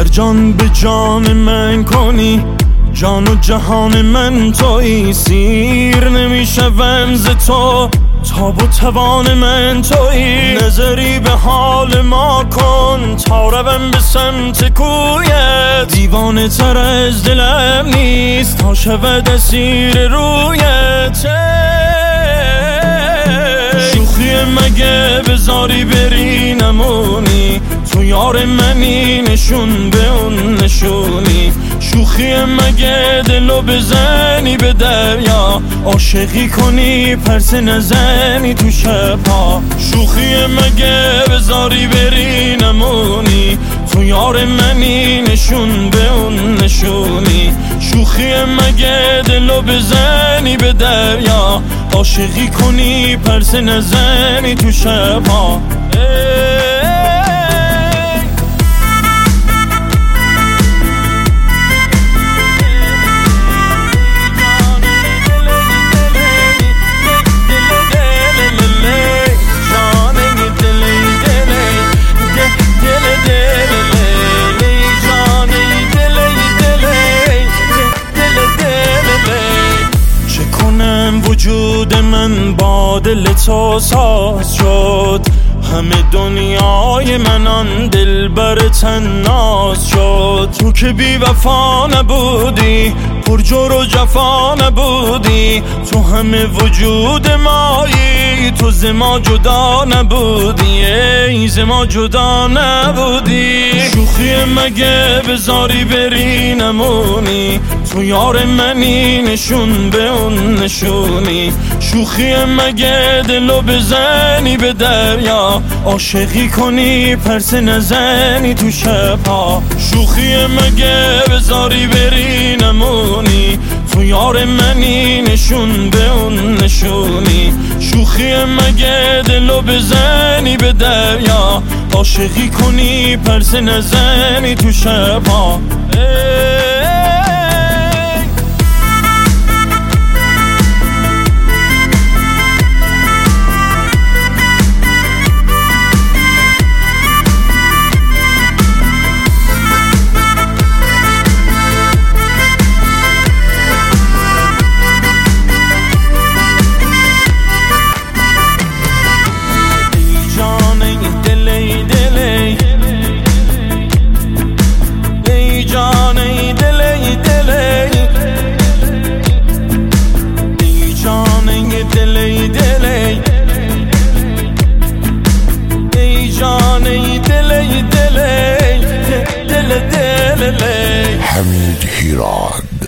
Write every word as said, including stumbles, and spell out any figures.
جان به جان من کنی، جان و جهان من تویی. سیر نمیشوم ز تو، تاب و توان من تویی. نظری به حال ما کن تا روم به سمت کویت. دیوانه تر از دلم نیست تا شود اسیر رویت. شوخی مگه بذاری بری نمونی، تو یار منی نشون به اون نشونی. شوخی مگه دلو بزنی به دریا، عاشقی کنی پرسه نزنی تو شبها. شوخی مگه بذاری بری نمونی، تو یار منی نشون به اون نشونی. شوخی مگه دلو بزنی به دریا، عاشقی کنی پرسه نزنی تو شبها. وجود من با دل تو ساز شد، همه دنیای من آن دلبر طناز شد. تو که بی وفا نبودی، پر جور و جفا نبودی، تو همه وجود مایی، تو ز ما جدا نبودی، ای ز ما جدا نبودی. شوخی مگه بذاری بری نمونی، تو یار منی نشون به اون نشونی. شوخی مگه دلو بزنی به دریا، عاشقی کنی پرسه نزنی تو شبها. شوخی مگه بذاری بری نمونی، تو یار منی نشون به اون نشونی. شوخی مگه دلو بزنی به دریا، عاشقی کنی پرسه نزنی تو شبها. حمید هیراد.